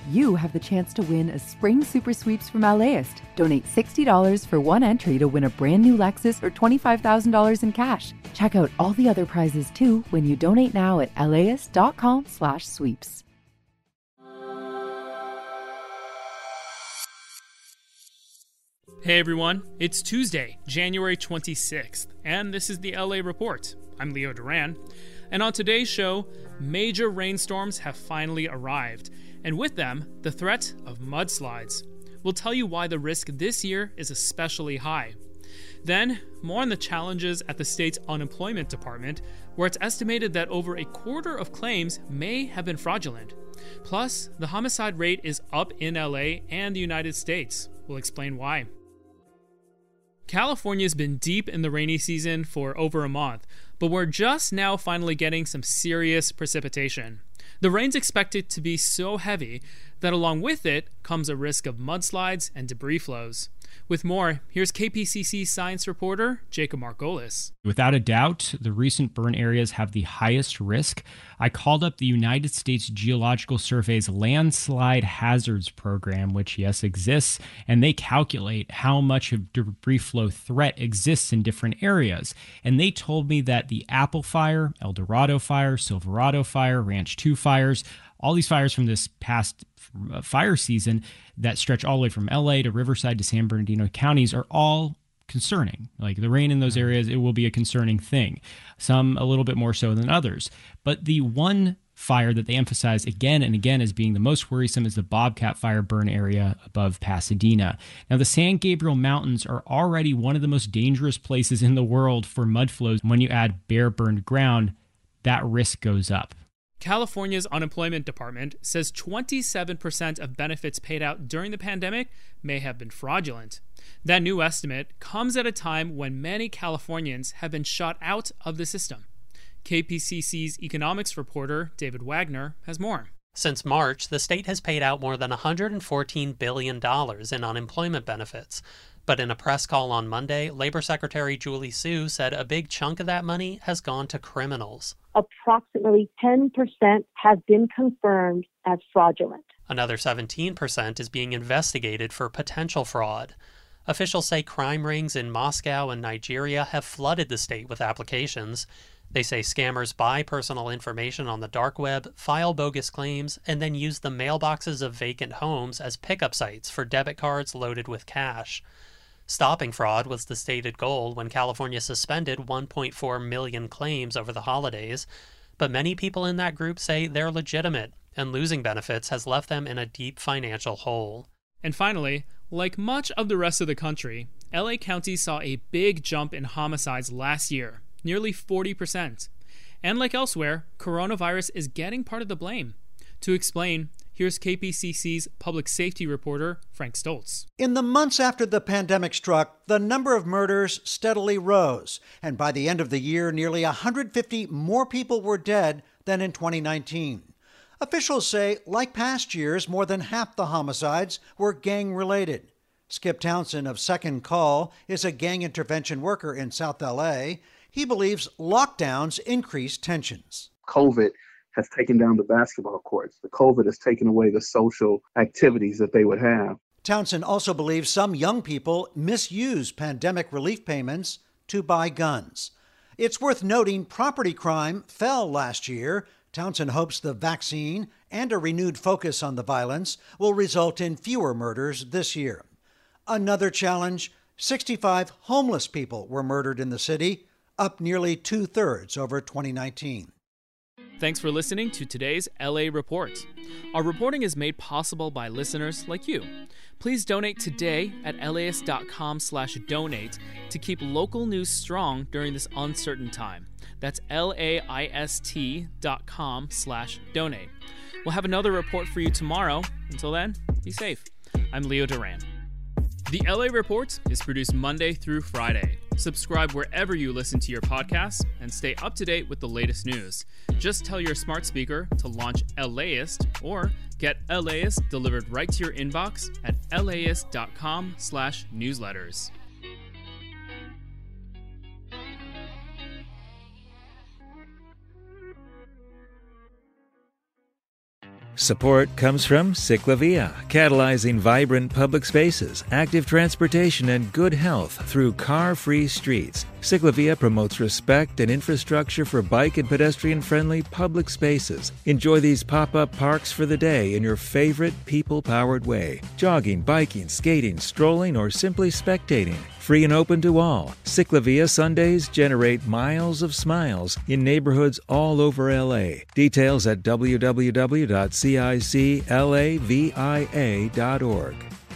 you have the chance to win a spring super sweeps from LAist. Donate $60 for one entry to win a brand new Lexus or $25,000 in cash. Check out all the other prizes too when you donate now at laist.com/sweeps. Hey everyone, it's Tuesday, January 26th, and this is the LA Report. I'm Leo Duran, and on today's show, major rainstorms have finally arrived, and with them, the threat of mudslides. We'll tell you why the risk this year is especially high. Then, more on the challenges at the state's unemployment department, where it's estimated that over a quarter of claims may have been fraudulent. Plus, the homicide rate is up in LA and the United States. We'll explain why. California's been deep in the rainy season for over a month, but we're just now finally getting some serious precipitation. The rain's expected to be so heavy that along with it comes a risk of mudslides and debris flows. With more, here's KPCC science reporter Jacob Margolis. Without a doubt, the recent burn areas have the highest risk. I called up the United States Geological Survey's Landslide Hazards Program, which, yes, exists, and they calculate how much of debris flow threat exists in different areas. And they told me that the Apple Fire, El Dorado Fire, Silverado Fire, Ranch 2 fires, all these fires from this past fire season that stretch all the way from LA to Riverside to San Bernardino counties are all concerning. Like the rain in those areas, it will be a concerning thing. Some a little bit more so than others. But the one fire that they emphasize again and again as being the most worrisome is the Bobcat Fire burn area above Pasadena. Now, the San Gabriel Mountains are already one of the most dangerous places in the world for mud flows. When you add bare burned ground, that risk goes up. California's unemployment department says 27% of benefits paid out during the pandemic may have been fraudulent. That new estimate comes at a time when many Californians have been shut out of the system. KPCC's economics reporter David Wagner has more. Since March, the state has paid out more than $114 billion in unemployment benefits. But in a press call on Monday, Labor Secretary Julie Su said a big chunk of that money has gone to criminals. Approximately 10% have been confirmed as fraudulent. Another 17% is being investigated for potential fraud. Officials say crime rings in Moscow and Nigeria have flooded the state with applications. They say scammers buy personal information on the dark web, file bogus claims, and then use the mailboxes of vacant homes as pickup sites for debit cards loaded with cash. Stopping fraud was the stated goal when California suspended 1.4 million claims over the holidays, but many people in that group say they're legitimate, and losing benefits has left them in a deep financial hole. And finally, like much of the rest of the country, LA County saw a big jump in homicides last year, nearly 40%. And like elsewhere, coronavirus is getting part of the blame. To explain, here's KPCC's public safety reporter, Frank Stoltz. In the months after the pandemic struck, the number of murders steadily rose. And by the end of the year, nearly 150 more people were dead than in 2019. Officials say, like past years, more than half the homicides were gang-related. Skip Townsend of Second Call is a gang intervention worker in South LA. He believes lockdowns increased tensions. COVID has taken down the basketball courts. The COVID has taken away the social activities that they would have. Townsend also believes some young people misuse pandemic relief payments to buy guns. It's worth noting property crime fell last year. Townsend hopes the vaccine and a renewed focus on the violence will result in fewer murders this year. Another challenge, 65 homeless people were murdered in the city, up nearly 2/3 over 2019. Thanks for listening to today's LA Report. Our reporting is made possible by listeners like you. Please donate today at laist.com/donate to keep local news strong during this uncertain time. That's laist.com/donate. We'll have another report for you tomorrow. Until then, be safe. I'm Leo Duran. The LA Report is produced Monday through Friday. Subscribe wherever you listen to your podcasts and stay up to date with the latest news. Just tell your smart speaker to launch LAist or get LAist delivered right to your inbox at laist.com/newsletters. Support comes from Ciclavia, catalyzing vibrant public spaces, active transportation, and good health through car-free streets. Ciclavia promotes respect and infrastructure for bike and pedestrian-friendly public spaces. Enjoy these pop-up parks for the day in your favorite people-powered way. Jogging, biking, skating, strolling, or simply spectating. Free and open to all. Ciclavia Sundays generate miles of smiles in neighborhoods all over LA. Details at www.ciclavia.org.